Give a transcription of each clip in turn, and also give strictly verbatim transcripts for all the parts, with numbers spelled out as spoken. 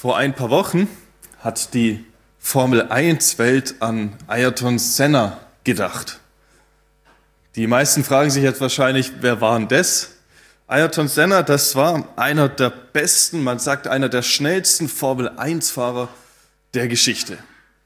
Vor ein paar Wochen hat die Formel eins Welt an Ayrton Senna gedacht. Die meisten fragen sich jetzt wahrscheinlich, wer war denn das? Ayrton Senna, das war einer der besten, man sagt einer der schnellsten Formel eins Fahrer der Geschichte.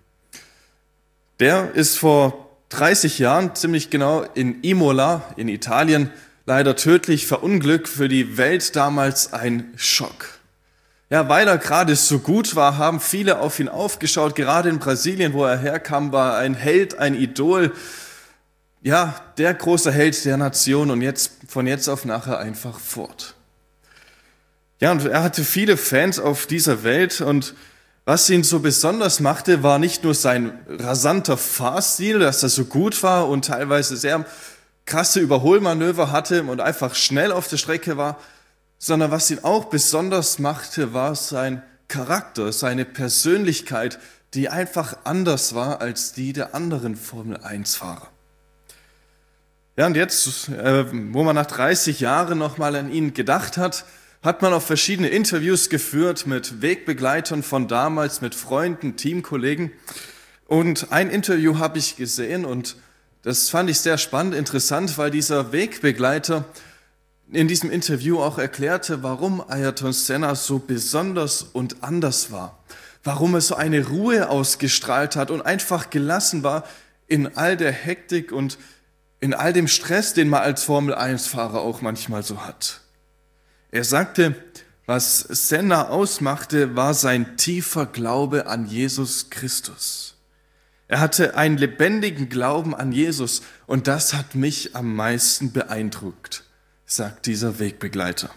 Der ist vor dreißig Jahren, ziemlich genau in Imola in Italien, leider tödlich verunglückt, für die Welt damals ein Schock. Ja, weil er gerade so gut war, haben viele auf ihn aufgeschaut. Gerade in Brasilien, wo er herkam, war er ein Held, ein Idol. Ja, der große Held der Nation und jetzt von jetzt auf nachher einfach fort. Ja, und er hatte viele Fans auf dieser Welt und was ihn so besonders machte, war nicht nur sein rasanter Fahrstil, dass er so gut war und teilweise sehr krasse Überholmanöver hatte und einfach schnell auf der Strecke war, sondern was ihn auch besonders machte, war sein Charakter, seine Persönlichkeit, die einfach anders war als die der anderen Formel eins Fahrer. Ja, und jetzt, äh, wo man nach dreißig Jahren nochmal an ihn gedacht hat, hat man auch verschiedene Interviews geführt mit Wegbegleitern von damals, mit Freunden, Teamkollegen. Und ein Interview habe ich gesehen und das fand ich sehr spannend, interessant, weil dieser Wegbegleiter in diesem Interview auch erklärte, warum Ayrton Senna so besonders und anders war. Warum er so eine Ruhe ausgestrahlt hat und einfach gelassen war in all der Hektik und in all dem Stress, den man als Formel eins Fahrer auch manchmal so hat. Er sagte, was Senna ausmachte, war sein tiefer Glaube an Jesus Christus. Er hatte einen lebendigen Glauben an Jesus und das hat mich am meisten beeindruckt, sagt dieser Wegbegleiter.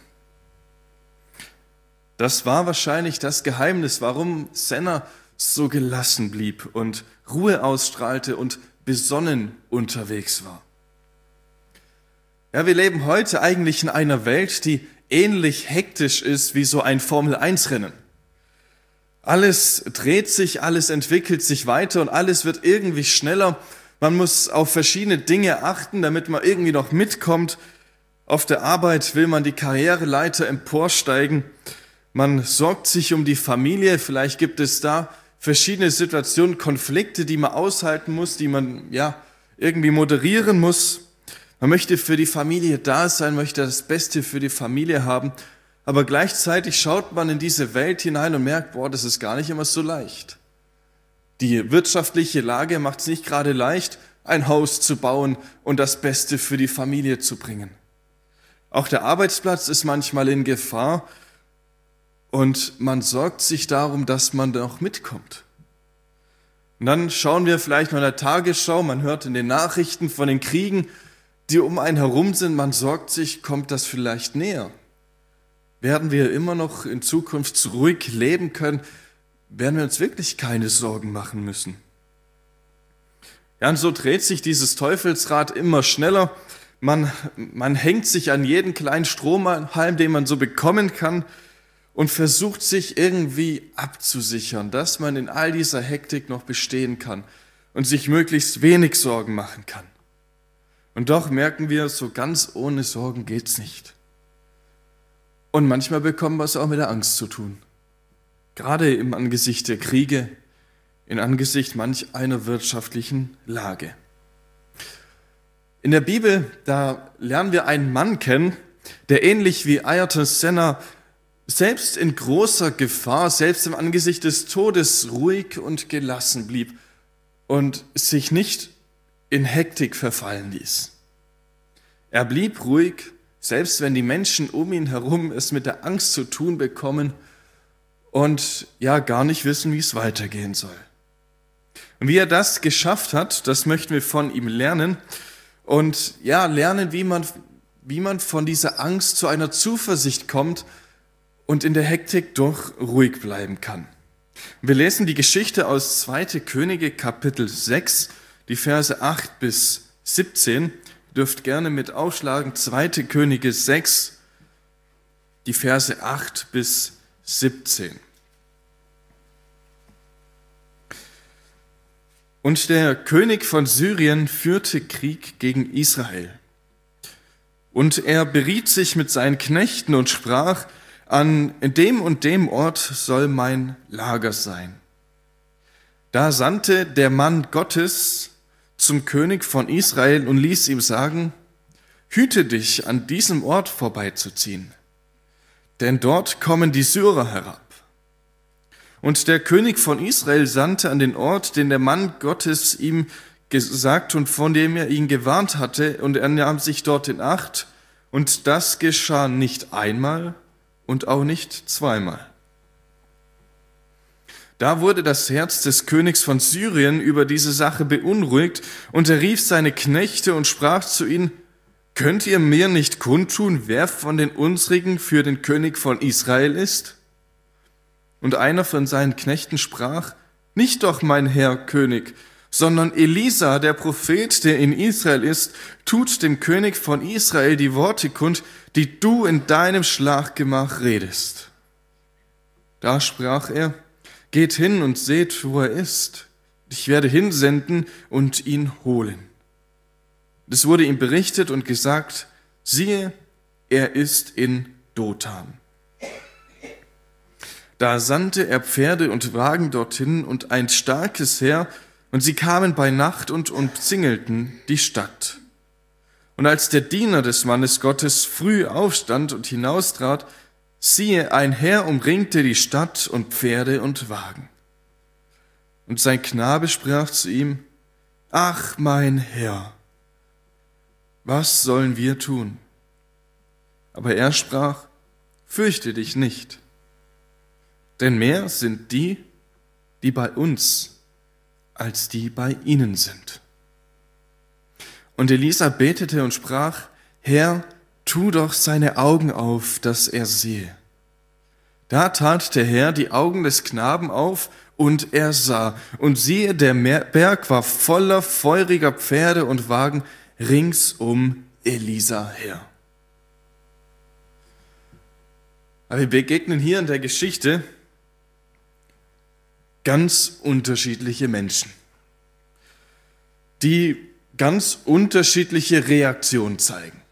Das war wahrscheinlich das Geheimnis, warum Senna so gelassen blieb und Ruhe ausstrahlte und besonnen unterwegs war. Ja, wir leben heute eigentlich in einer Welt, die ähnlich hektisch ist wie so ein Formel eins Rennen. Alles dreht sich, alles entwickelt sich weiter und alles wird irgendwie schneller. Man muss auf verschiedene Dinge achten, damit man irgendwie noch mitkommt. Auf der Arbeit will man die Karriereleiter emporsteigen. Man sorgt sich um die Familie. Vielleicht gibt es da verschiedene Situationen, Konflikte, die man aushalten muss, die man ja irgendwie moderieren muss. Man möchte für die Familie da sein, möchte das Beste für die Familie haben. Aber gleichzeitig schaut man in diese Welt hinein und merkt, boah, das ist gar nicht immer so leicht. Die wirtschaftliche Lage macht es nicht gerade leicht, ein Haus zu bauen und das Beste für die Familie zu bringen. Auch der Arbeitsplatz ist manchmal in Gefahr und man sorgt sich darum, dass man noch mitkommt. Und dann schauen wir vielleicht noch in der Tagesschau, man hört in den Nachrichten von den Kriegen, die um einen herum sind, man sorgt sich, kommt das vielleicht näher? Werden wir immer noch in Zukunft ruhig leben können? Werden wir uns wirklich keine Sorgen machen müssen? Ja, und so dreht sich dieses Teufelsrad immer schneller. Man, man hängt sich an jeden kleinen Strohhalm, den man so bekommen kann und versucht sich irgendwie abzusichern, dass man in all dieser Hektik noch bestehen kann und sich möglichst wenig Sorgen machen kann. Und doch merken wir, so ganz ohne Sorgen geht's nicht. Und manchmal bekommen wir es auch mit der Angst zu tun. Gerade im Angesicht der Kriege, im Angesicht manch einer wirtschaftlichen Lage. In der Bibel, da lernen wir einen Mann kennen, der ähnlich wie Ayrton Senna selbst in großer Gefahr, selbst im Angesicht des Todes ruhig und gelassen blieb und sich nicht in Hektik verfallen ließ. Er blieb ruhig, selbst wenn die Menschen um ihn herum es mit der Angst zu tun bekommen und ja gar nicht wissen, wie es weitergehen soll. Und wie er das geschafft hat, das möchten wir von ihm lernen und ja lernen, wie man, wie man von dieser Angst zu einer Zuversicht kommt und in der Hektik doch ruhig bleiben kann. Wir lesen die Geschichte aus zweiter Könige Kapitel sechs, die Verse acht bis siebzehn. Ihr dürft gerne mit aufschlagen, zweiter Könige sechs, die Verse acht bis siebzehn. Und der König von Syrien führte Krieg gegen Israel. Und er beriet sich mit seinen Knechten und sprach, an dem und dem Ort soll mein Lager sein. Da sandte der Mann Gottes zum König von Israel und ließ ihm sagen, hüte dich, an diesem Ort vorbeizuziehen, denn dort kommen die Syrer herab. Und der König von Israel sandte an den Ort, den der Mann Gottes ihm gesagt und von dem er ihn gewarnt hatte, und er nahm sich dort in Acht, und das geschah nicht einmal und auch nicht zweimal. Da wurde das Herz des Königs von Syrien über diese Sache beunruhigt, und er rief seine Knechte und sprach zu ihnen, könnt ihr mir nicht kundtun, wer von den unsrigen für den König von Israel ist? Und einer von seinen Knechten sprach, nicht doch mein Herr König, sondern Elisa, der Prophet, der in Israel ist, tut dem König von Israel die Worte kund, die du in deinem Schlafgemach redest. Da sprach er, geht hin und seht, wo er ist. Ich werde hinsenden und ihn holen. Es wurde ihm berichtet und gesagt, siehe, er ist in Dothan. Da sandte er Pferde und Wagen dorthin und ein starkes Heer, und sie kamen bei Nacht und umzingelten die Stadt. Und als der Diener des Mannes Gottes früh aufstand und hinaustrat, siehe, ein Heer umringte die Stadt und Pferde und Wagen. Und sein Knabe sprach zu ihm, ach mein Herr, was sollen wir tun? Aber er sprach, fürchte dich nicht, denn mehr sind die, die bei uns, als die bei ihnen sind. Und Elisa betete und sprach, Herr, tu doch seine Augen auf, dass er sehe. Da tat der Herr die Augen des Knaben auf, und er sah, und siehe, der Berg war voller feuriger Pferde und Wagen rings um Elisa her. Aber wir begegnen hier in der Geschichte ganz unterschiedliche Menschen, die ganz unterschiedliche Reaktionen zeigen.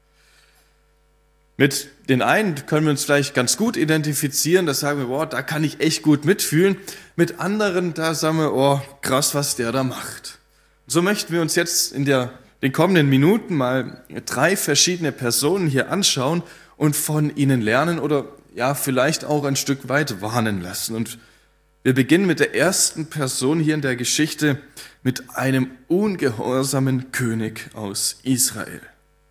Mit den einen können wir uns vielleicht ganz gut identifizieren, da sagen wir, boah, da kann ich echt gut mitfühlen. Mit anderen, da sagen wir, oh, krass, was der da macht. So möchten wir uns jetzt in der, den kommenden Minuten mal drei verschiedene Personen hier anschauen und von ihnen lernen oder ja, vielleicht auch ein Stück weit warnen lassen. Und wir beginnen mit der ersten Person hier in der Geschichte, mit einem ungehorsamen König aus Israel.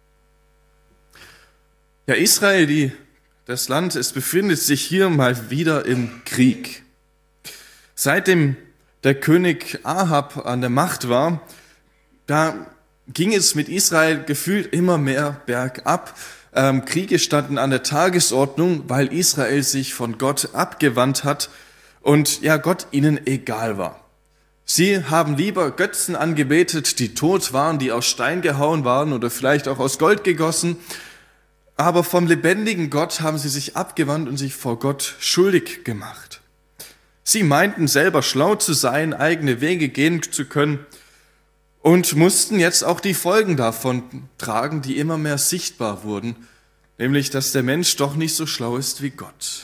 Ja, Israel, die, das Land, es befindet sich hier mal wieder im Krieg. Seitdem der König Ahab an der Macht war, da ging es mit Israel gefühlt immer mehr bergab. Ähm, Kriege standen an der Tagesordnung, weil Israel sich von Gott abgewandt hat und ja, Gott ihnen egal war. Sie haben lieber Götzen angebetet, die tot waren, die aus Stein gehauen waren oder vielleicht auch aus Gold gegossen. Aber vom lebendigen Gott haben sie sich abgewandt und sich vor Gott schuldig gemacht. Sie meinten selber schlau zu sein, eigene Wege gehen zu können und mussten jetzt auch die Folgen davon tragen, die immer mehr sichtbar wurden, nämlich, dass der Mensch doch nicht so schlau ist wie Gott.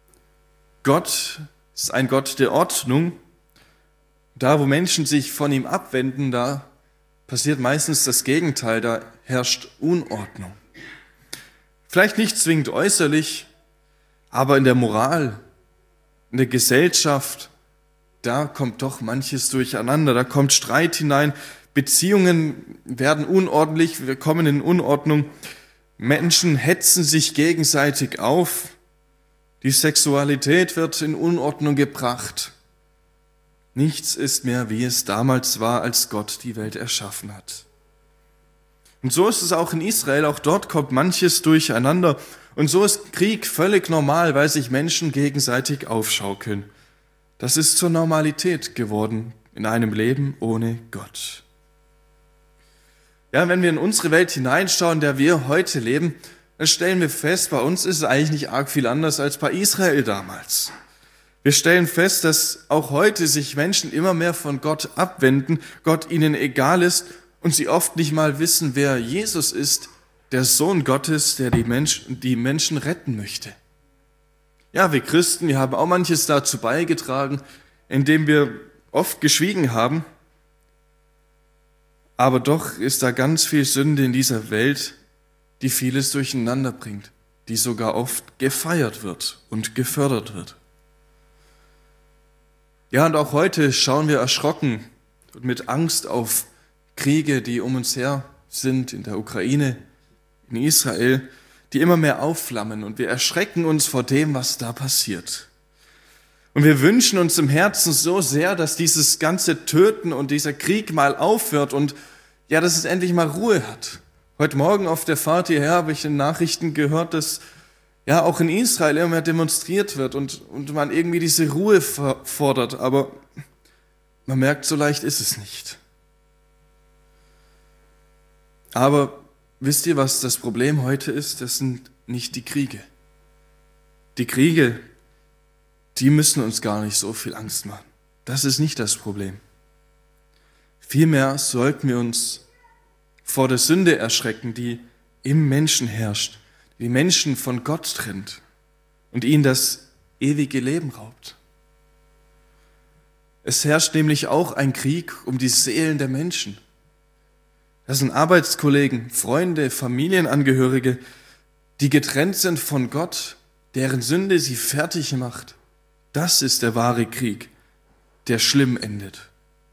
Gott ist ein Gott der Ordnung. Da, wo Menschen sich von ihm abwenden, da passiert meistens das Gegenteil, da herrscht Unordnung. Vielleicht nicht zwingend äußerlich, aber in der Moral, in der Gesellschaft, da kommt doch manches durcheinander, da kommt Streit hinein, Beziehungen werden unordentlich, wir kommen in Unordnung, Menschen hetzen sich gegenseitig auf, die Sexualität wird in Unordnung gebracht. Nichts ist mehr, wie es damals war, als Gott die Welt erschaffen hat. Und so ist es auch in Israel, auch dort kommt manches durcheinander. Und so ist Krieg völlig normal, weil sich Menschen gegenseitig aufschaukeln. Das ist zur Normalität geworden in einem Leben ohne Gott. Ja, wenn wir in unsere Welt hineinschauen, in der wir heute leben, dann stellen wir fest, bei uns ist es eigentlich nicht arg viel anders als bei Israel damals. Wir stellen fest, dass auch heute sich Menschen immer mehr von Gott abwenden, Gott ihnen egal ist und sie oft nicht mal wissen, wer Jesus ist, der Sohn Gottes, der die Menschen, die Menschen retten möchte. Ja, wir Christen, wir haben auch manches dazu beigetragen, indem wir oft geschwiegen haben. Aber doch ist da ganz viel Sünde in dieser Welt, die vieles durcheinander bringt, die sogar oft gefeiert wird und gefördert wird. Ja, und auch heute schauen wir erschrocken und mit Angst auf Kriege, die um uns her sind, in der Ukraine, in Israel, die immer mehr aufflammen, und wir erschrecken uns vor dem, was da passiert. Und wir wünschen uns im Herzen so sehr, dass dieses ganze Töten und dieser Krieg mal aufhört und ja, dass es endlich mal Ruhe hat. Heute Morgen auf der Fahrt hierher habe ich in Nachrichten gehört, dass ja auch in Israel immer mehr demonstriert wird und, und man irgendwie diese Ruhe fordert, aber man merkt, so leicht ist es nicht. Aber wisst ihr, was das Problem heute ist? Das sind nicht die Kriege. Die Kriege, die müssen uns gar nicht so viel Angst machen. Das ist nicht das Problem. Vielmehr sollten wir uns vor der Sünde erschrecken, die im Menschen herrscht, die Menschen von Gott trennt und ihnen das ewige Leben raubt. Es herrscht nämlich auch ein Krieg um die Seelen der Menschen. Das sind Arbeitskollegen, Freunde, Familienangehörige, die getrennt sind von Gott, deren Sünde sie fertig macht. Das ist der wahre Krieg, der schlimm endet.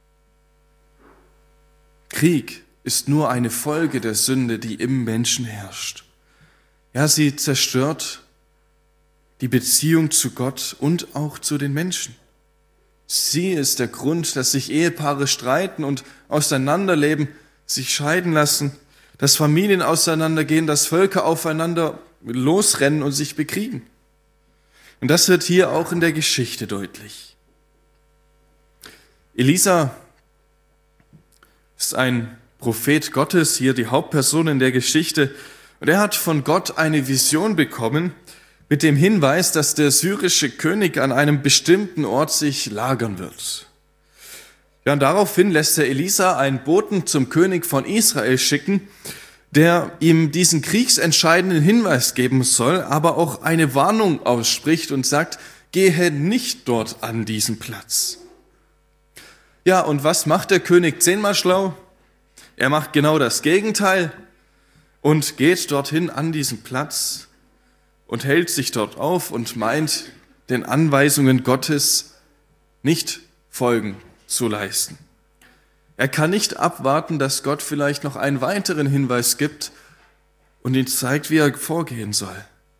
Krieg ist nur eine Folge der Sünde, die im Menschen herrscht. Ja, sie zerstört die Beziehung zu Gott und auch zu den Menschen. Sie ist der Grund, dass sich Ehepaare streiten und auseinanderleben, sich scheiden lassen, dass Familien auseinandergehen, dass Völker aufeinander losrennen und sich bekriegen. Und das wird hier auch in der Geschichte deutlich. Elisa ist ein Prophet Gottes, hier die Hauptperson in der Geschichte. Und er hat von Gott eine Vision bekommen mit dem Hinweis, dass der syrische König an einem bestimmten Ort sich lagern wird. Ja, und daraufhin lässt der Elisa einen Boten zum König von Israel schicken, der ihm diesen kriegsentscheidenden Hinweis geben soll, aber auch eine Warnung ausspricht und sagt, gehe nicht dort an diesen Platz. Ja, und was macht der König zehnmal schlau? Er macht genau das Gegenteil und geht dorthin an diesen Platz und hält sich dort auf und meint, den Anweisungen Gottes nicht Folgen zu leisten. Er kann nicht abwarten, dass Gott vielleicht noch einen weiteren Hinweis gibt und ihm zeigt, wie er vorgehen soll.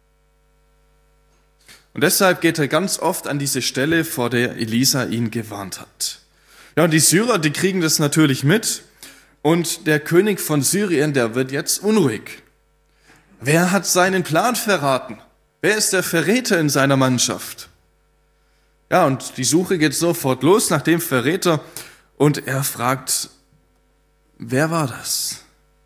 Und deshalb geht er ganz oft an diese Stelle, vor der Elisa ihn gewarnt hat. Ja, und die Syrer, die kriegen das natürlich mit. Und der König von Syrien, der wird jetzt unruhig. Wer hat seinen Plan verraten? Wer ist der Verräter in seiner Mannschaft? Ja, und die Suche geht sofort los nach dem Verräter und er fragt, wer war das?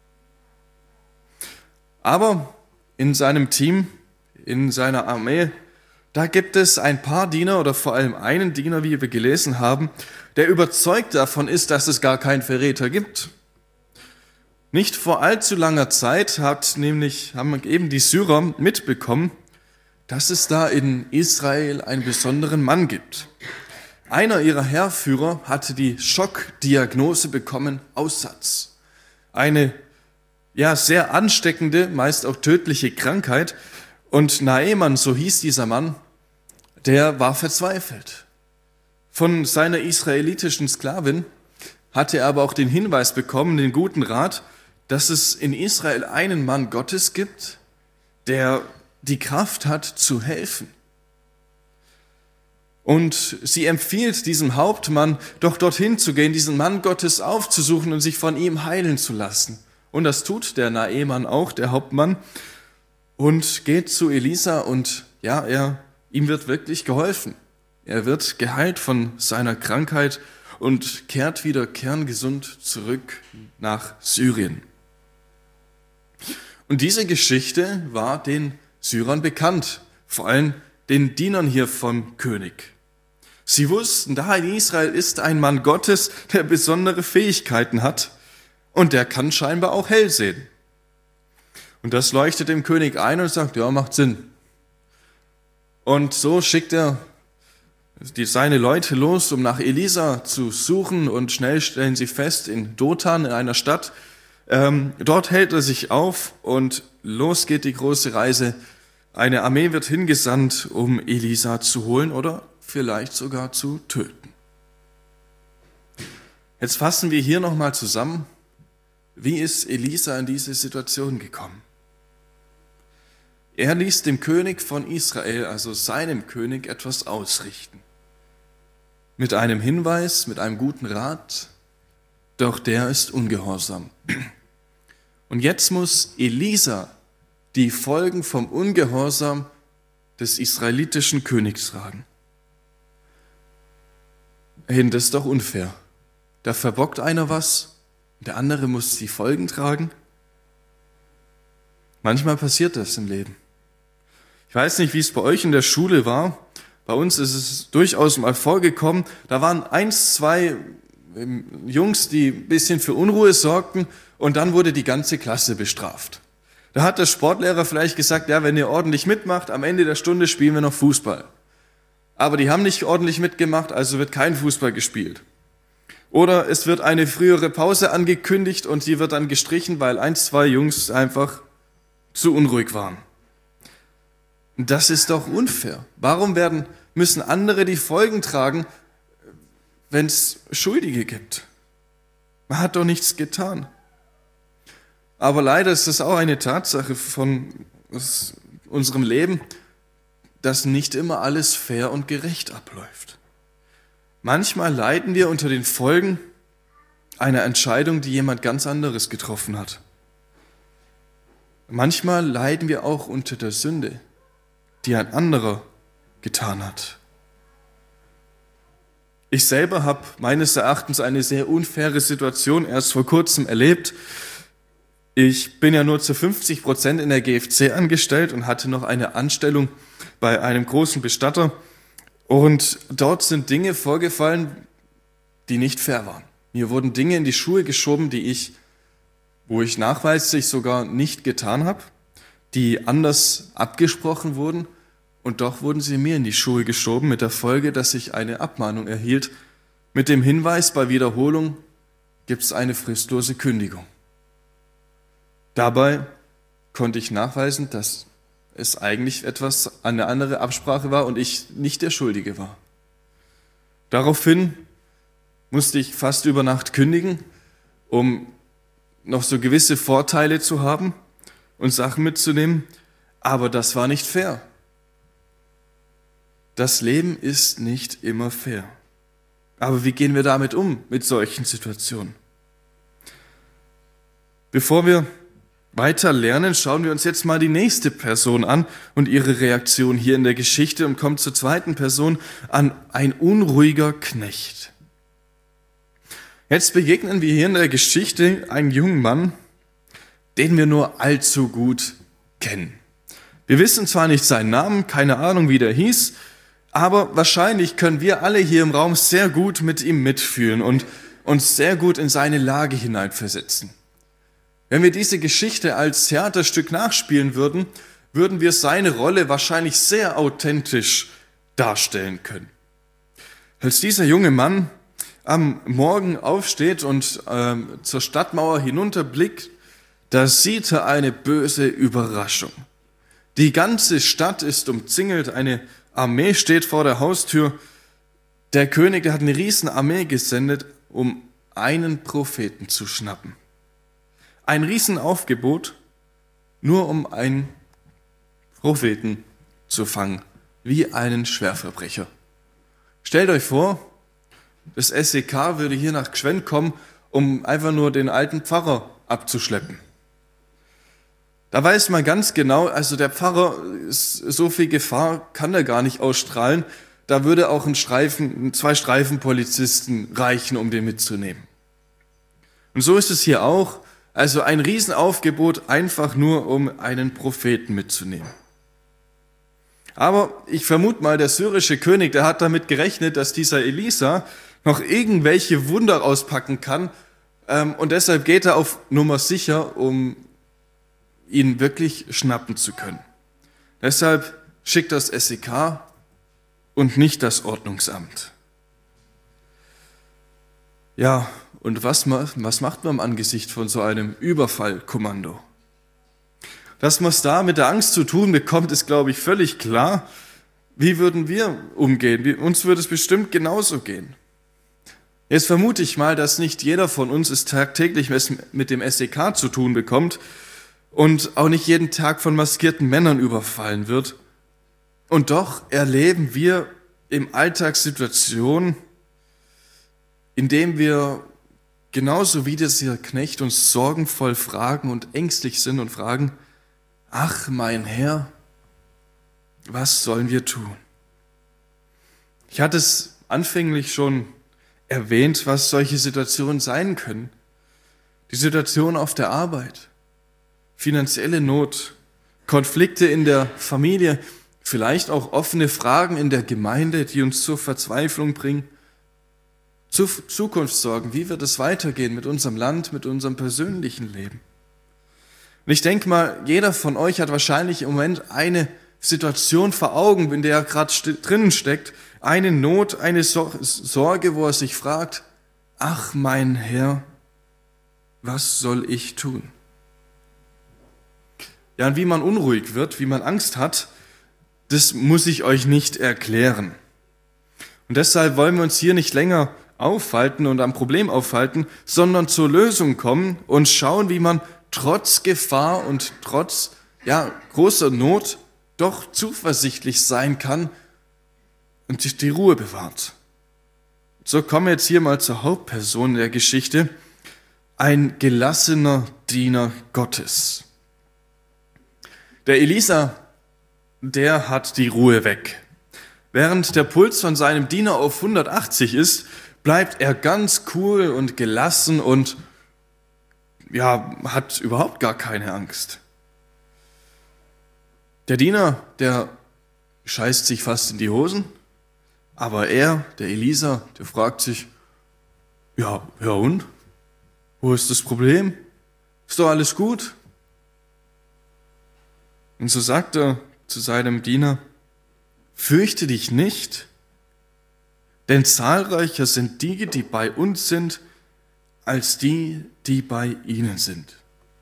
Aber in seinem Team, in seiner Armee, da gibt es ein paar Diener oder vor allem einen Diener, wie wir gelesen haben, der überzeugt davon ist, dass es gar keinen Verräter gibt. Nicht vor allzu langer Zeit hat nämlich, haben eben die Syrer mitbekommen, dass es da in Israel einen besonderen Mann gibt. Einer ihrer Heerführer hatte die Schockdiagnose bekommen, Aussatz. Eine ja sehr ansteckende, meist auch tödliche Krankheit. Und Naaman, so hieß dieser Mann, der war verzweifelt. Von seiner israelitischen Sklavin hatte er aber auch den Hinweis bekommen, den guten Rat, dass es in Israel einen Mann Gottes gibt, der die Kraft hat zu helfen. Und sie empfiehlt diesem Hauptmann, doch dorthin zu gehen, diesen Mann Gottes aufzusuchen und sich von ihm heilen zu lassen. Und das tut der Naaman auch, der Hauptmann, und geht zu Elisa und ja, er, ihm wird wirklich geholfen. Er wird geheilt von seiner Krankheit und kehrt wieder kerngesund zurück nach Syrien. Und diese Geschichte war den Syrern bekannt, vor allem den Dienern hier vom König. Sie wussten, da in Israel ist ein Mann Gottes, der besondere Fähigkeiten hat und der kann scheinbar auch hell sehen. Und das leuchtet dem König ein und sagt, ja, macht Sinn. Und so schickt er die, seine Leute los, um nach Elisa zu suchen, und schnell stellen sie fest, in Dothan, in einer Stadt, ähm, dort hält er sich auf und los geht die große Reise. Eine Armee wird hingesandt, um Elisa zu holen oder vielleicht sogar zu töten. Jetzt fassen wir hier nochmal zusammen, wie ist Elisa in diese Situation gekommen? Er ließ dem König von Israel, also seinem König, etwas ausrichten. Mit einem Hinweis, mit einem guten Rat, doch der ist ungehorsam. Und jetzt muss Elisa die Folgen vom Ungehorsam des israelitischen Königs tragen. Hey, das ist doch unfair. Da verbockt einer was, der andere muss die Folgen tragen. Manchmal passiert das im Leben. Ich weiß nicht, wie es bei euch in der Schule war. Bei uns ist es durchaus mal vorgekommen. Da waren eins, zwei Jungs, die ein bisschen für Unruhe sorgten, und dann wurde die ganze Klasse bestraft. Da hat der Sportlehrer vielleicht gesagt, ja, wenn ihr ordentlich mitmacht, am Ende der Stunde spielen wir noch Fußball. Aber die haben nicht ordentlich mitgemacht, also wird kein Fußball gespielt. Oder es wird eine frühere Pause angekündigt und die wird dann gestrichen, weil ein, zwei Jungs einfach zu unruhig waren. Das ist doch unfair. Warum werden, müssen andere die Folgen tragen, wenn es Schuldige gibt? Man hat doch nichts getan. Aber leider ist es auch eine Tatsache von unserem Leben, dass nicht immer alles fair und gerecht abläuft. Manchmal leiden wir unter den Folgen einer Entscheidung, die jemand ganz anderes getroffen hat. Manchmal leiden wir auch unter der Sünde, die ein anderer getan hat. Ich selber habe meines Erachtens eine sehr unfaire Situation erst vor kurzem erlebt. Ich bin ja nur zu fünfzig Prozent in der G F C angestellt und hatte noch eine Anstellung bei einem großen Bestatter. Und dort sind Dinge vorgefallen, die nicht fair waren. Mir wurden Dinge in die Schuhe geschoben, die ich, wo ich nachweislich sogar nicht getan habe, die anders abgesprochen wurden. Und doch wurden sie mir in die Schuhe geschoben, mit der Folge, dass ich eine Abmahnung erhielt, mit dem Hinweis, bei Wiederholung gibt es eine fristlose Kündigung. Dabei konnte ich nachweisen, dass es eigentlich etwas eine andere Absprache war und ich nicht der Schuldige war. Daraufhin musste ich fast über Nacht kündigen, um noch so gewisse Vorteile zu haben und Sachen mitzunehmen, aber das war nicht fair. Das Leben ist nicht immer fair. Aber wie gehen wir damit um, mit solchen Situationen? Bevor wir weiter lernen, schauen wir uns jetzt mal die nächste Person an und ihre Reaktion hier in der Geschichte und kommen zur zweiten Person an, ein unruhiger Knecht. Jetzt begegnen wir hier in der Geschichte einen jungen Mann, den wir nur allzu gut kennen. Wir wissen zwar nicht seinen Namen, keine Ahnung, wie der hieß, aber wahrscheinlich können wir alle hier im Raum sehr gut mit ihm mitfühlen und uns sehr gut in seine Lage hineinversetzen. Wenn wir diese Geschichte als Theaterstück nachspielen würden, würden wir seine Rolle wahrscheinlich sehr authentisch darstellen können. Als dieser junge Mann am Morgen aufsteht und äh, zur Stadtmauer hinunterblickt, da sieht er eine böse Überraschung. Die ganze Stadt ist umzingelt, eine Armee steht vor der Haustür. Der König, der hat eine riesen Armee gesendet, um einen Propheten zu schnappen. Ein Riesenaufgebot, nur um einen Propheten zu fangen, wie einen Schwerverbrecher. Stellt euch vor, das S E K würde hier nach Gschwend kommen, um einfach nur den alten Pfarrer abzuschleppen. Da weiß man ganz genau, also der Pfarrer, ist, so viel Gefahr kann er gar nicht ausstrahlen. Da würde auch ein Streifen, zwei Streifenpolizisten reichen, um den mitzunehmen. Und so ist es hier auch. Also ein Riesenaufgebot, einfach nur, um einen Propheten mitzunehmen. Aber ich vermute mal, der syrische König, der hat damit gerechnet, dass dieser Elisa noch irgendwelche Wunder auspacken kann. Ähm, und deshalb geht er auf Nummer sicher, um ihn wirklich schnappen zu können. Deshalb schickt das S E K und nicht das Ordnungsamt. Ja, und was, was macht man im Angesicht von so einem Überfallkommando? Dass man es da mit der Angst zu tun bekommt, ist, glaube ich, völlig klar. Wie würden wir umgehen? Wie, uns würde es bestimmt genauso gehen. Jetzt vermute ich mal, dass nicht jeder von uns es tagtäglich mit dem S E K zu tun bekommt und auch nicht jeden Tag von maskierten Männern überfallen wird. Und doch erleben wir im Alltag Situationen, in denen wir genauso wie dieser Knecht uns sorgenvoll fragen und ängstlich sind und fragen, ach mein Herr, was sollen wir tun? Ich hatte es anfänglich schon erwähnt, was solche Situationen sein können. Die Situation auf der Arbeit, finanzielle Not, Konflikte in der Familie, vielleicht auch offene Fragen in der Gemeinde, die uns zur Verzweiflung bringen, Zukunftssorgen, wie wird es weitergehen mit unserem Land, mit unserem persönlichen Leben. Und ich denke mal, jeder von euch hat wahrscheinlich im Moment eine Situation vor Augen, in der er gerade st- drinnen steckt, eine Not, eine Sor- Sorge, wo er sich fragt, ach mein Herr, was soll ich tun? Ja, und wie man unruhig wird, wie man Angst hat, das muss ich euch nicht erklären. Und deshalb wollen wir uns hier nicht länger aufhalten und am Problem aufhalten, sondern zur Lösung kommen und schauen, wie man trotz Gefahr und trotz ja, großer Not doch zuversichtlich sein kann und sich die Ruhe bewahrt. So kommen wir jetzt hier mal zur Hauptperson der Geschichte, ein gelassener Diener Gottes. Der Elisa, der hat die Ruhe weg. Während der Puls von seinem Diener auf hundertachtzig ist, bleibt er ganz cool und gelassen und ja, hat überhaupt gar keine Angst. Der Diener, der scheißt sich fast in die Hosen, aber er, der Elisa, der fragt sich, ja, ja und? Wo ist das Problem? Ist doch alles gut? Und so sagt er zu seinem Diener, fürchte dich nicht, denn zahlreicher sind die, die bei uns sind, als die, die bei ihnen sind.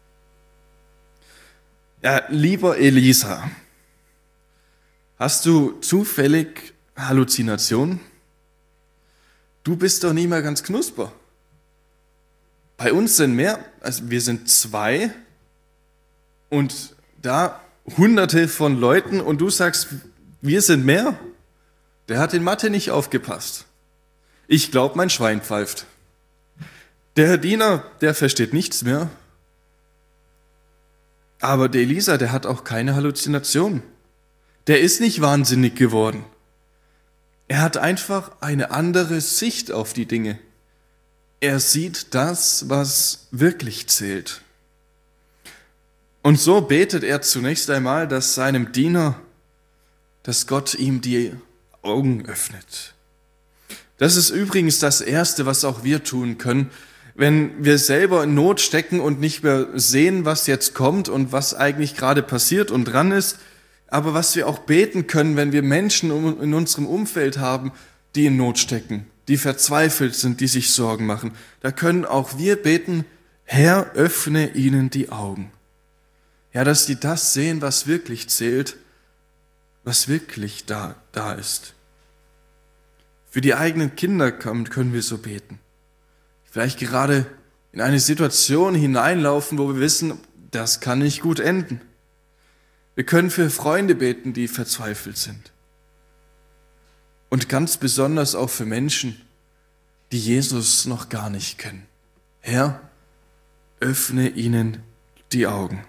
Ja, lieber Elisa, hast du zufällig Halluzinationen? Du bist doch nicht mehr ganz knusper. Bei uns sind mehr, also wir sind zwei und da hunderte von Leuten und du sagst, wir sind mehr? Der hat in Mathe nicht aufgepasst. Ich glaube, mein Schwein pfeift. Der Herr Diener, der versteht nichts mehr. Aber der Elisa, der hat auch keine Halluzination. Der ist nicht wahnsinnig geworden. Er hat einfach eine andere Sicht auf die Dinge. Er sieht das, was wirklich zählt. Und so betet er zunächst einmal, dass seinem Diener, dass Gott ihm die Augen öffnet. Das ist übrigens das Erste, was auch wir tun können, wenn wir selber in Not stecken und nicht mehr sehen, was jetzt kommt und was eigentlich gerade passiert und dran ist, aber was wir auch beten können, wenn wir Menschen in unserem Umfeld haben, die in Not stecken, die verzweifelt sind, die sich Sorgen machen. Da können auch wir beten, Herr, öffne ihnen die Augen. Ja, dass die das sehen, was wirklich zählt, was wirklich da, da ist. Für die eigenen Kinder können wir so beten. Vielleicht gerade in eine Situation hineinlaufen, wo wir wissen, das kann nicht gut enden. Wir können für Freunde beten, die verzweifelt sind. Und ganz besonders auch für Menschen, die Jesus noch gar nicht kennen. Herr, öffne ihnen die Augen.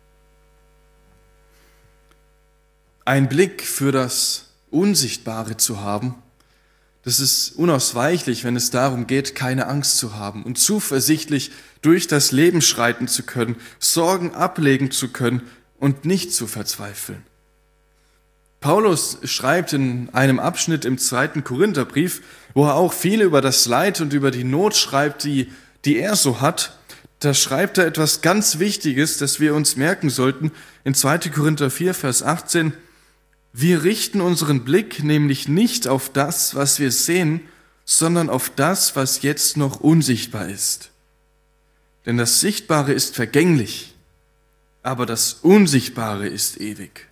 Ein Blick für das Unsichtbare zu haben, das ist unausweichlich, wenn es darum geht, keine Angst zu haben und zuversichtlich durch das Leben schreiten zu können, Sorgen ablegen zu können und nicht zu verzweifeln. Paulus schreibt in einem Abschnitt im zweiten Korintherbrief, wo er auch viel über das Leid und über die Not schreibt, die, die er so hat. Da schreibt er etwas ganz Wichtiges, das wir uns merken sollten. In zweiten Korinther vier, Vers achtzehn, Wir richten unseren Blick nämlich nicht auf das, was wir sehen, sondern auf das, was jetzt noch unsichtbar ist. Denn das Sichtbare ist vergänglich, aber das Unsichtbare ist ewig.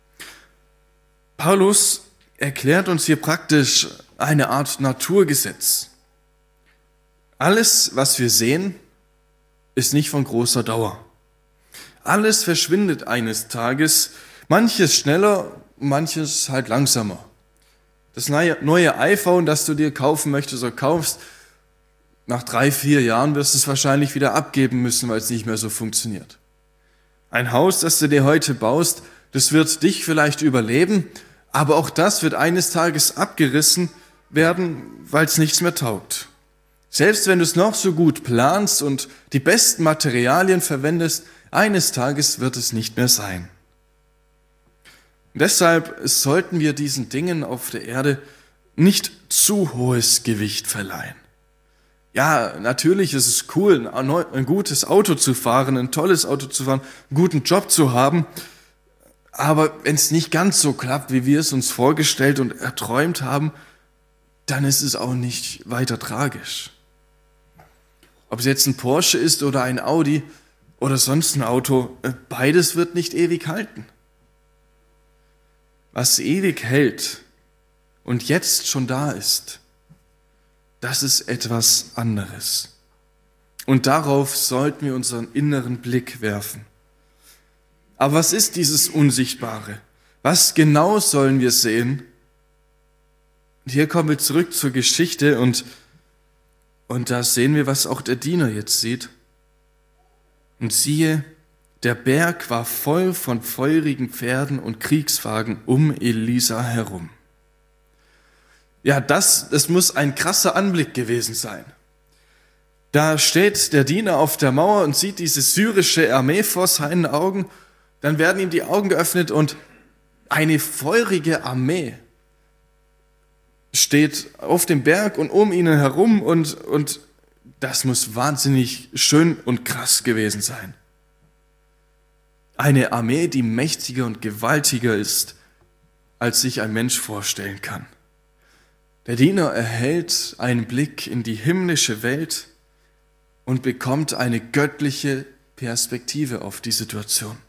Paulus erklärt uns hier praktisch eine Art Naturgesetz. Alles, was wir sehen, ist nicht von großer Dauer. Alles verschwindet eines Tages, manches schneller, manches halt langsamer. Das neue iPhone, das du dir kaufen möchtest oder kaufst, nach drei, vier Jahren wirst du es wahrscheinlich wieder abgeben müssen, weil es nicht mehr so funktioniert. Ein Haus, das du dir heute baust, das wird dich vielleicht überleben, aber auch das wird eines Tages abgerissen werden, weil es nichts mehr taugt. Selbst wenn du es noch so gut planst und die besten Materialien verwendest, eines Tages wird es nicht mehr sein. Und deshalb sollten wir diesen Dingen auf der Erde nicht zu hohes Gewicht verleihen. Ja, natürlich ist es cool, ein gutes Auto zu fahren, ein tolles Auto zu fahren, einen guten Job zu haben. Aber wenn es nicht ganz so klappt, wie wir es uns vorgestellt und erträumt haben, dann ist es auch nicht weiter tragisch. Ob es jetzt ein Porsche ist oder ein Audi oder sonst ein Auto, beides wird nicht ewig halten. Was ewig hält und jetzt schon da ist, das ist etwas anderes. Und darauf sollten wir unseren inneren Blick werfen. Aber was ist dieses Unsichtbare? Was genau sollen wir sehen? Und hier kommen wir zurück zur Geschichte und, und da sehen wir, was auch der Diener jetzt sieht. Und siehe, der Berg war voll von feurigen Pferden und Kriegswagen um Elisa herum. Ja, das, das muss ein krasser Anblick gewesen sein. Da steht der Diener auf der Mauer und sieht diese syrische Armee vor seinen Augen. Dann werden ihm die Augen geöffnet und eine feurige Armee steht auf dem Berg und um ihnen herum und, und das muss wahnsinnig schön und krass gewesen sein. Eine Armee, die mächtiger und gewaltiger ist, als sich ein Mensch vorstellen kann. Der Diener erhält einen Blick in die himmlische Welt und bekommt eine göttliche Perspektive auf die Situation.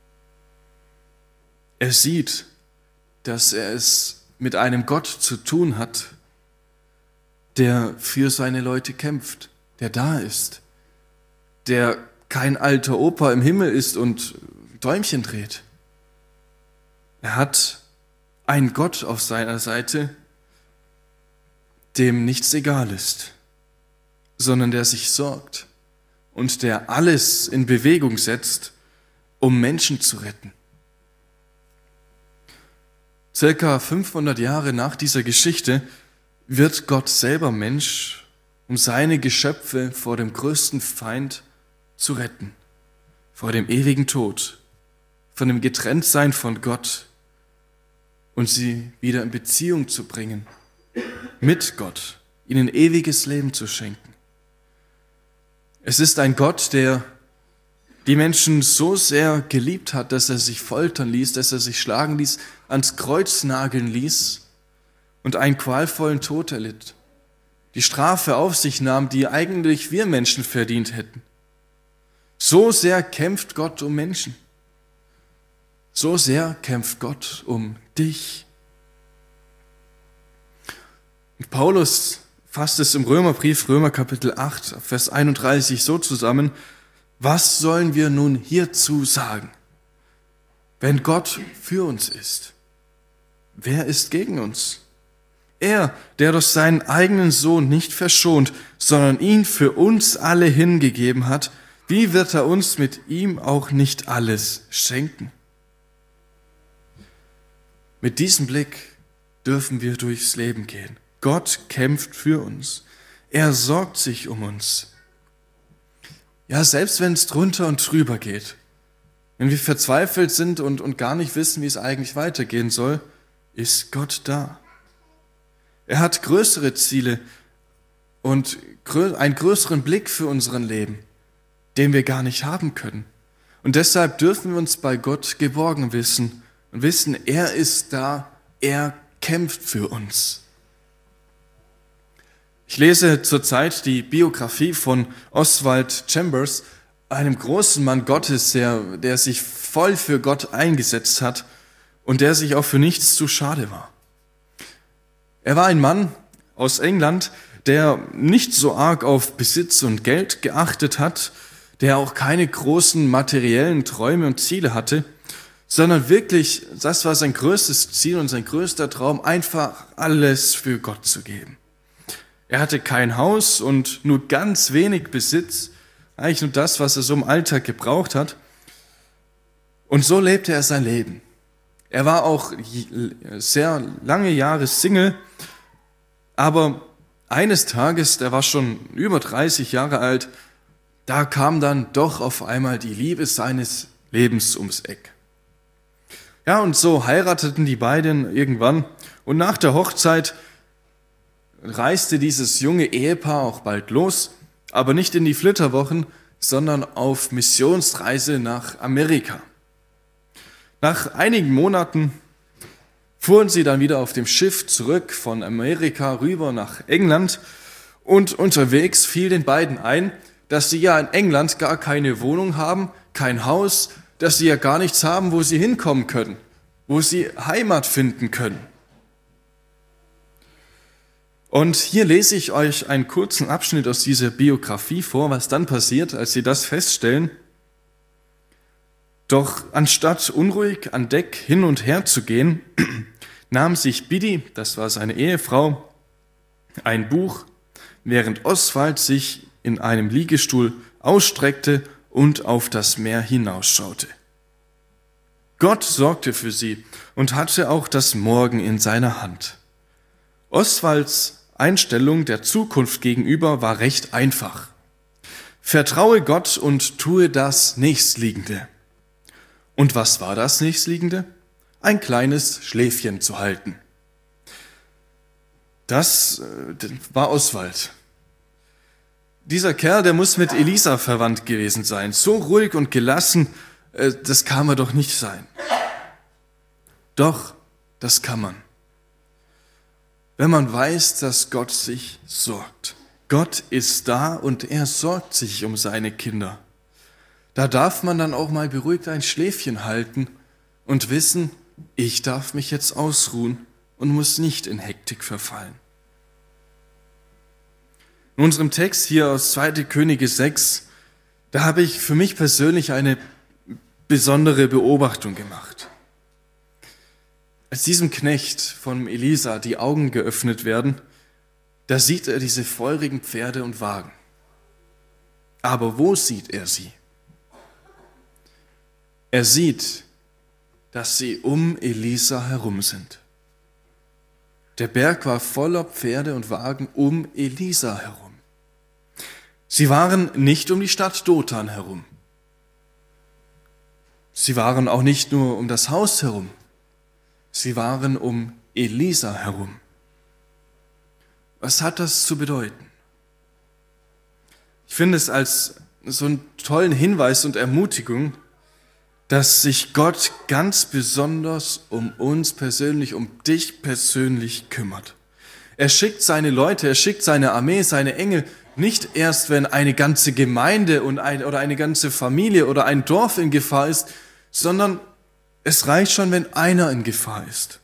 Er sieht, dass er es mit einem Gott zu tun hat, der für seine Leute kämpft, der da ist, der kein alter Opa im Himmel ist und Däumchen dreht. Er hat einen Gott auf seiner Seite, dem nichts egal ist, sondern der sich sorgt und der alles in Bewegung setzt, um Menschen zu retten. Circa fünfhundert Jahre nach dieser Geschichte wird Gott selber Mensch, um seine Geschöpfe vor dem größten Feind zu retten, vor dem ewigen Tod, von dem Getrenntsein von Gott und sie wieder in Beziehung zu bringen mit Gott, ihnen ewiges Leben zu schenken. Es ist ein Gott, der die Menschen so sehr geliebt hat, dass er sich foltern ließ, dass er sich schlagen ließ, ans Kreuz nageln ließ und einen qualvollen Tod erlitt. Die Strafe auf sich nahm, die eigentlich wir Menschen verdient hätten. So sehr kämpft Gott um Menschen. So sehr kämpft Gott um dich. Und Paulus fasst es im Römerbrief, Römer Kapitel acht, Vers einunddreißig so zusammen: Was sollen wir nun hierzu sagen? Wenn Gott für uns ist, wer ist gegen uns? Er, der durch seinen eigenen Sohn nicht verschont, sondern ihn für uns alle hingegeben hat, wie wird er uns mit ihm auch nicht alles schenken? Mit diesem Blick dürfen wir durchs Leben gehen. Gott kämpft für uns. Er sorgt sich um uns. Ja, selbst wenn es drunter und drüber geht, wenn wir verzweifelt sind und, und gar nicht wissen, wie es eigentlich weitergehen soll, ist Gott da. Er hat größere Ziele und grö- einen größeren Blick für unseren Leben, den wir gar nicht haben können. Und deshalb dürfen wir uns bei Gott geborgen wissen und wissen, er ist da, er kämpft für uns. Ich lese zurzeit die Biografie von Oswald Chambers, einem großen Mann Gottes, der, der sich voll für Gott eingesetzt hat und der sich auch für nichts zu schade war. Er war ein Mann aus England, der nicht so arg auf Besitz und Geld geachtet hat, der auch keine großen materiellen Träume und Ziele hatte, sondern wirklich, das war sein größtes Ziel und sein größter Traum, einfach alles für Gott zu geben. Er hatte kein Haus und nur ganz wenig Besitz, eigentlich nur das, was er so im Alltag gebraucht hat. Und so lebte er sein Leben. Er war auch sehr lange Jahre Single, aber eines Tages, der war schon über dreißig Jahre alt, da kam dann doch auf einmal die Liebe seines Lebens ums Eck. Ja, und so heirateten die beiden irgendwann und nach der Hochzeit reiste dieses junge Ehepaar auch bald los, aber nicht in die Flitterwochen, sondern auf Missionsreise nach Amerika. Nach einigen Monaten fuhren sie dann wieder auf dem Schiff zurück von Amerika rüber nach England und unterwegs fiel den beiden ein, dass sie ja in England gar keine Wohnung haben, kein Haus, dass sie ja gar nichts haben, wo sie hinkommen können, wo sie Heimat finden können. Und hier lese ich euch einen kurzen Abschnitt aus dieser Biografie vor, was dann passiert, als sie das feststellen. Doch anstatt unruhig an Deck hin und her zu gehen, nahm sich Biddy, das war seine Ehefrau, ein Buch, während Oswald sich in einem Liegestuhl ausstreckte und auf das Meer hinausschaute. Gott sorgte für sie und hatte auch das Morgen in seiner Hand. Oswalds Einstellung der Zukunft gegenüber war recht einfach. Vertraue Gott und tue das Nächstliegende. Und was war das Nächstliegende? Ein kleines Schläfchen zu halten. Das äh, war Oswald. Dieser Kerl, der muss mit Elisa verwandt gewesen sein. So ruhig und gelassen, äh, das kann man doch nicht sein. Doch, das kann man. Wenn man weiß, dass Gott sich sorgt. Gott ist da und er sorgt sich um seine Kinder. Da darf man dann auch mal beruhigt ein Schläfchen halten und wissen, ich darf mich jetzt ausruhen und muss nicht in Hektik verfallen. In unserem Text hier aus zweiter Könige sechs, da habe ich für mich persönlich eine besondere Beobachtung gemacht. Als diesem Knecht von Elisa die Augen geöffnet werden, da sieht er diese feurigen Pferde und Wagen. Aber wo sieht er sie? Er sieht, dass sie um Elisa herum sind. Der Berg war voller Pferde und Wagen um Elisa herum. Sie waren nicht um die Stadt Dothan herum. Sie waren auch nicht nur um das Haus herum. Sie waren um Elisa herum. Was hat das zu bedeuten? Ich finde es als so einen tollen Hinweis und Ermutigung, dass sich Gott ganz besonders um uns persönlich, um dich persönlich kümmert. Er schickt seine Leute, er schickt seine Armee, seine Engel, nicht erst, wenn eine ganze Gemeinde und ein, oder eine ganze Familie oder ein Dorf in Gefahr ist, sondern es reicht schon, wenn einer in Gefahr ist.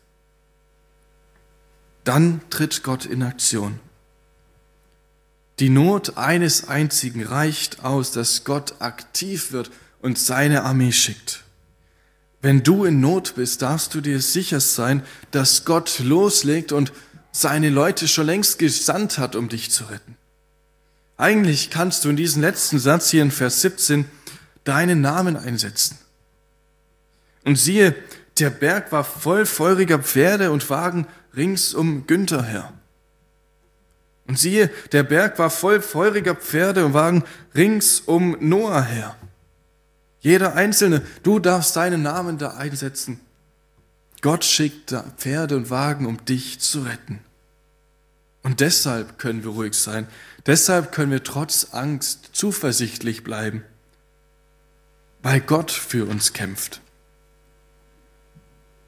Dann tritt Gott in Aktion. Die Not eines einzigen reicht aus, dass Gott aktiv wird und seine Armee schickt. Wenn du in Not bist, darfst du dir sicher sein, dass Gott loslegt und seine Leute schon längst gesandt hat, um dich zu retten. Eigentlich kannst du in diesem letzten Satz hier in Vers siebzehn deinen Namen einsetzen. Und siehe, der Berg war voll feuriger Pferde und Wagen rings um Günther her. Und siehe, der Berg war voll feuriger Pferde und Wagen rings um Noah her. Jeder Einzelne, du darfst deinen Namen da einsetzen. Gott schickt da Pferde und Wagen, um dich zu retten. Und deshalb können wir ruhig sein. Deshalb können wir trotz Angst zuversichtlich bleiben, weil Gott für uns kämpft.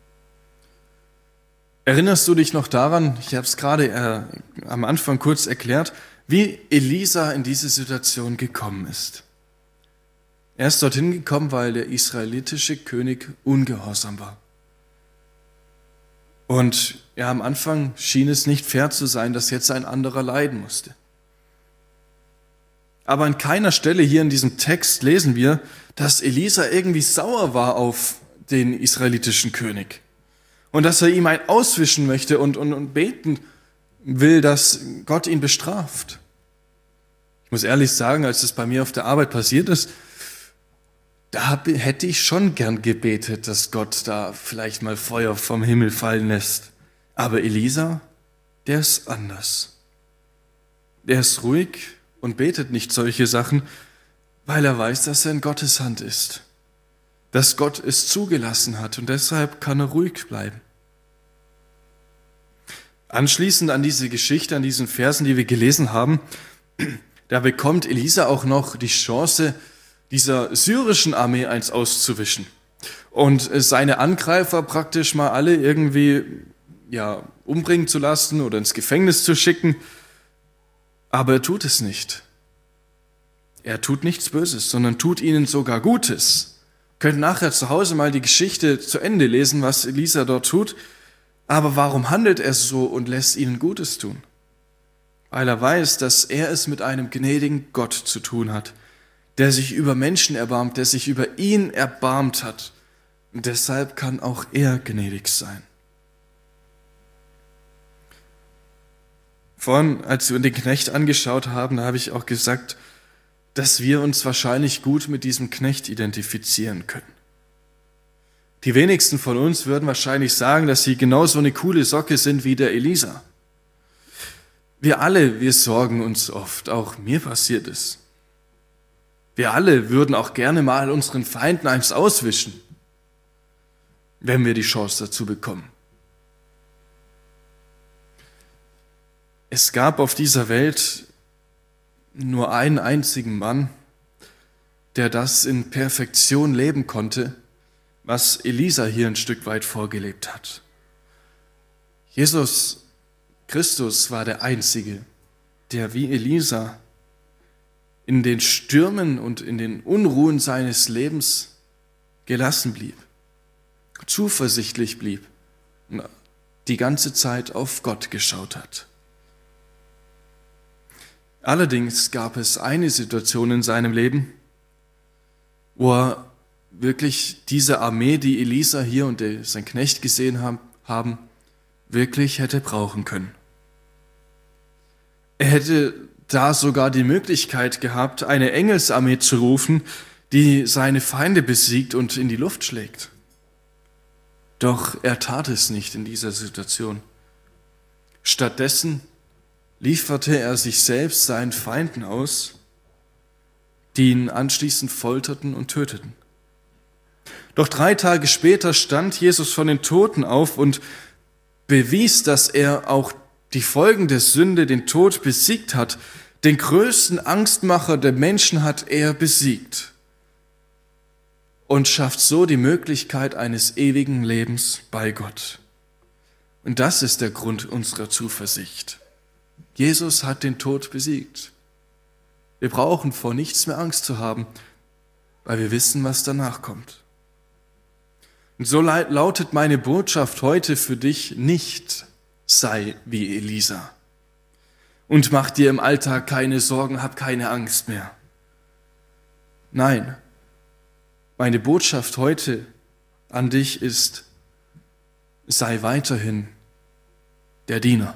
Erinnerst du dich noch daran, ich habe es gerade äh, am Anfang kurz erklärt, wie Elisa in diese Situation gekommen ist? Er ist dorthin gekommen, weil der israelitische König ungehorsam war. Und ja, am Anfang schien es nicht fair zu sein, dass jetzt ein anderer leiden musste. Aber an keiner Stelle hier in diesem Text lesen wir, dass Elisa irgendwie sauer war auf den israelitischen König und dass er ihm ein auswischen möchte und, und, und beten will, dass Gott ihn bestraft. Ich muss ehrlich sagen, als das bei mir auf der Arbeit passiert ist, da hätte ich schon gern gebetet, dass Gott da vielleicht mal Feuer vom Himmel fallen lässt. Aber Elisa, der ist anders. Der ist ruhig und betet nicht solche Sachen, weil er weiß, dass er in Gottes Hand ist. Dass Gott es zugelassen hat und deshalb kann er ruhig bleiben. Anschließend an diese Geschichte, an diesen Versen, die wir gelesen haben, da bekommt Elisa auch noch die Chance, dieser syrischen Armee eins auszuwischen und seine Angreifer praktisch mal alle irgendwie ja, umbringen zu lassen oder ins Gefängnis zu schicken. Aber er tut es nicht. Er tut nichts Böses, sondern tut ihnen sogar Gutes. Ihr könnt nachher zu Hause mal die Geschichte zu Ende lesen, was Elisa dort tut. Aber warum handelt er so und lässt ihnen Gutes tun? Weil er weiß, dass er es mit einem gnädigen Gott zu tun hat, der sich über Menschen erbarmt, der sich über ihn erbarmt hat. Und deshalb kann auch er gnädig sein. Vorhin, als wir den Knecht angeschaut haben, da habe ich auch gesagt, dass wir uns wahrscheinlich gut mit diesem Knecht identifizieren können. Die wenigsten von uns würden wahrscheinlich sagen, dass sie genauso eine coole Socke sind wie der Elisa. Wir alle, wir sorgen uns oft, auch mir passiert es. Wir alle würden auch gerne mal unseren Feinden eins auswischen, wenn wir die Chance dazu bekommen. Es gab auf dieser Welt nur einen einzigen Mann, der das in Perfektion leben konnte, was Elisa hier ein Stück weit vorgelebt hat. Jesus Christus war der Einzige, der wie Elisa in den Stürmen und in den Unruhen seines Lebens gelassen blieb, zuversichtlich blieb und die ganze Zeit auf Gott geschaut hat. Allerdings gab es eine Situation in seinem Leben, wo er wirklich diese Armee, die Elisa hier und sein Knecht gesehen haben, wirklich hätte brauchen können. Er hätte da sogar die Möglichkeit gehabt, eine Engelsarmee zu rufen, die seine Feinde besiegt und in die Luft schlägt. Doch er tat es nicht in dieser Situation. Stattdessen lieferte er sich selbst seinen Feinden aus, die ihn anschließend folterten und töteten. Doch drei Tage später stand Jesus von den Toten auf und bewies, dass er auch die Folgen der Sünde, den Tod, besiegt hat. Den größten Angstmacher der Menschen hat er besiegt und schafft so die Möglichkeit eines ewigen Lebens bei Gott. Und das ist der Grund unserer Zuversicht. Jesus hat den Tod besiegt. Wir brauchen vor nichts mehr Angst zu haben, weil wir wissen, was danach kommt. Und so lautet meine Botschaft heute für dich nicht: sei wie Elisa und mach dir im Alltag keine Sorgen, hab keine Angst mehr. Nein, meine Botschaft heute an dich ist: sei weiterhin der Diener.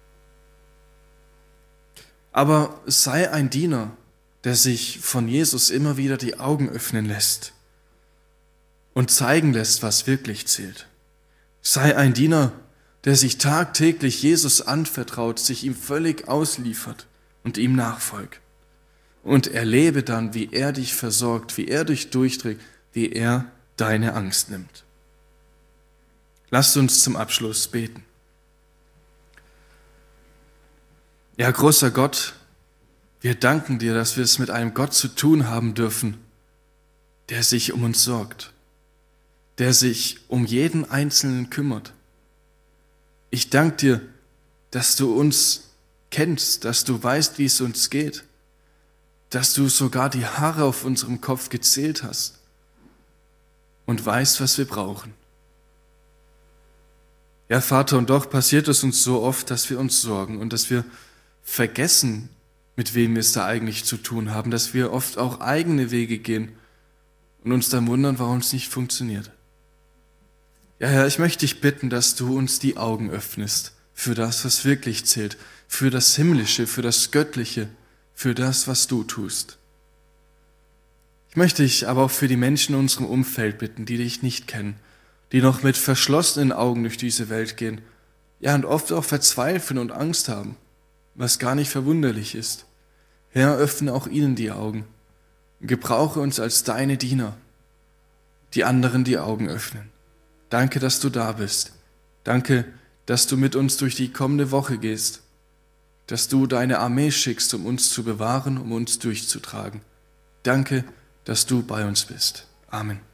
Aber sei ein Diener, der sich von Jesus immer wieder die Augen öffnen lässt und zeigen lässt, was wirklich zählt. Sei ein Diener, der sich tagtäglich Jesus anvertraut, sich ihm völlig ausliefert und ihm nachfolgt. Und erlebe dann, wie er dich versorgt, wie er dich durchträgt, wie er deine Angst nimmt. Lasst uns zum Abschluss beten. Ja, großer Gott, wir danken dir, dass wir es mit einem Gott zu tun haben dürfen, der sich um uns sorgt, der sich um jeden Einzelnen kümmert, Ich danke dir, dass du uns kennst, dass du weißt, wie es uns geht, dass du sogar die Haare auf unserem Kopf gezählt hast und weißt, was wir brauchen. Ja, Vater, und doch passiert es uns so oft, dass wir uns sorgen und dass wir vergessen, mit wem wir es da eigentlich zu tun haben, dass wir oft auch eigene Wege gehen und uns dann wundern, warum es nicht funktioniert. Ja, Herr, ich möchte dich bitten, dass du uns die Augen öffnest für das, was wirklich zählt, für das Himmlische, für das Göttliche, für das, was du tust. Ich möchte dich aber auch für die Menschen in unserem Umfeld bitten, die dich nicht kennen, die noch mit verschlossenen Augen durch diese Welt gehen, ja, und oft auch verzweifeln und Angst haben, was gar nicht verwunderlich ist. Herr, öffne auch ihnen die Augen und gebrauche uns als deine Diener, die anderen die Augen öffnen. Danke, dass du da bist. Danke, dass du mit uns durch die kommende Woche gehst, dass du deine Armee schickst, um uns zu bewahren, um uns durchzutragen. Danke, dass du bei uns bist. Amen.